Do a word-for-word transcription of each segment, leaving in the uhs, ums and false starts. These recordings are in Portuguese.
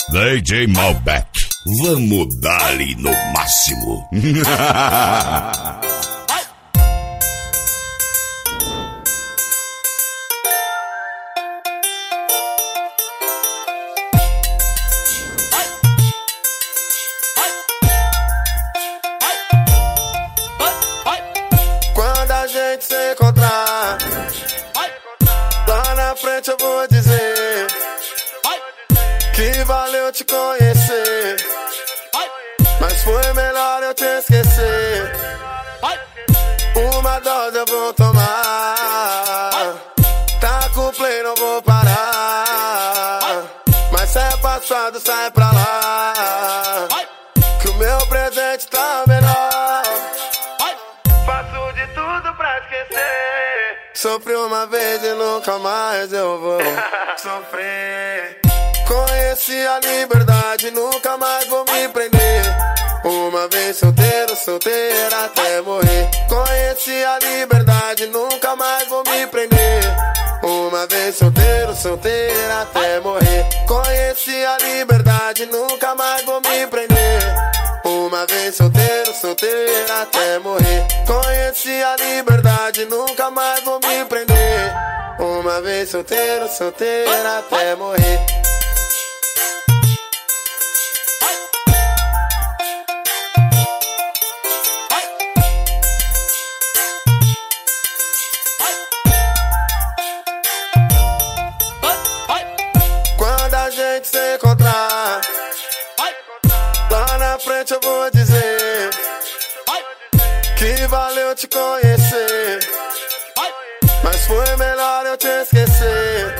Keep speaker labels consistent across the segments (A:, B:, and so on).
A: D J Malbec, vamos dar-lhe no máximo.
B: Quando a gente se encontrar, lá na frente eu vou dizer que valeu te conhecer, mas foi melhor eu te esquecer. Uma dose eu vou tomar, tá com play, não vou parar, mas se é passado sai pra lá, que o meu presente tá melhor. Faço de tudo pra esquecer. Sofri uma vez e nunca mais eu vou sofrer. Conheci a liberdade, nunca mais vou me prender. Uma vez solteiro, solteira até morrer. Conheci a liberdade, nunca mais vou me prender. Uma vez solteiro, solteira até morrer. Conheci a liberdade, nunca mais vou me prender. Uma vez solteiro, solteira até morrer. Conheci a liberdade, nunca mais vou me prender. Uma vez solteiro, solteira até morrer. Quando a gente se encontrar, lá na frente eu vou dizer que valeu te conhecer, mas foi melhor eu te esquecer.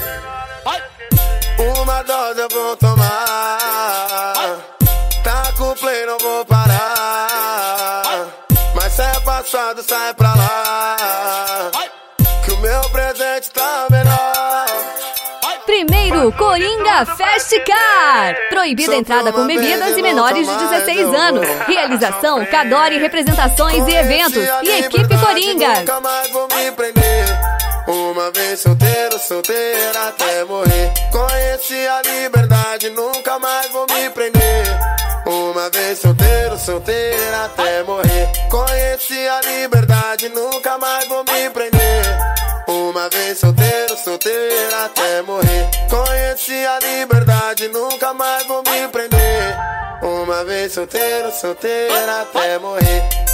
B: Uma dose eu vou tomar, tá com play, não vou parar, mas se é passado sai pra lá, que o meu presente tá melhor.
C: Primeiro Coringa Fast Car. Proibida a entrada com bebidas e menores de dezesseis anos. Realização Cadore Representações e Eventos e Equipe Coringa.
B: Nunca mais vou me prender. Uma vez solteiro, solteira até morrer. Conheci a liberdade, nunca mais vou me prender. Uma vez solteiro, solteira até morrer. Conheci a liberdade, nunca mais vou me prender. Uma vez solteiro, solteira até morrer. Conheci a liberdade, nunca mais vou me prender. Uma vez solteiro, solteira até morrer.